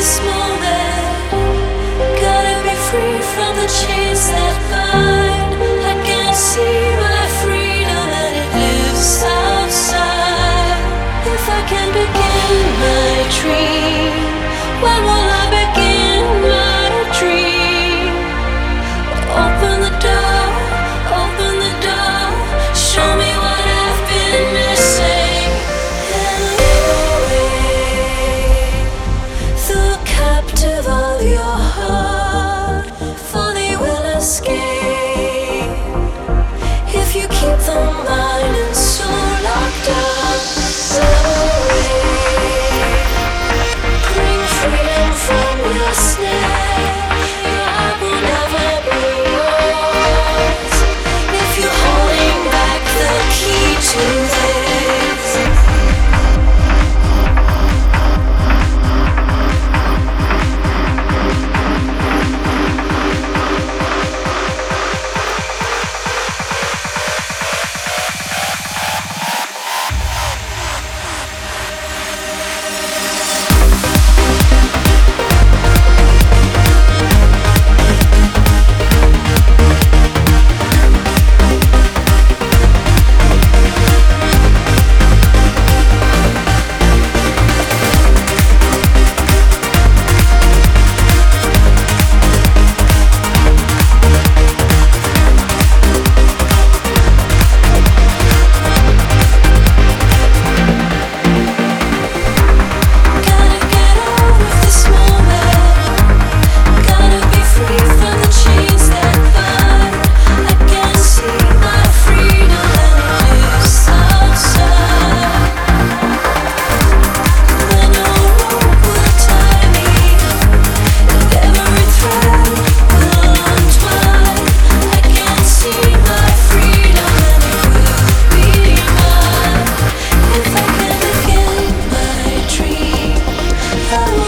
this moment. Gotta be free from the chains that bind. I can't see my freedom and it lives outside. If I can begin my dream, when will I begin my dream? Open the door, open the door. Show me what I've been missing. And lead away the captive of your heart, for they will escape if you keep the mind and soul locked up. Bring freedom from your snare. Your heart will never be yours if you're holding back the key to this. I